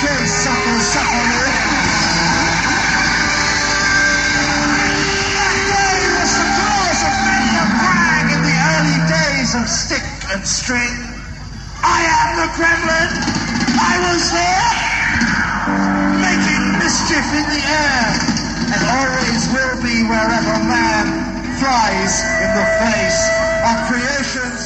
suckle, suckle me. That day was the cause of many a brag in the early days of stick and string. I am the Kremlin. I was there, making mischief in the air, and always will be wherever man flies in the face of creation's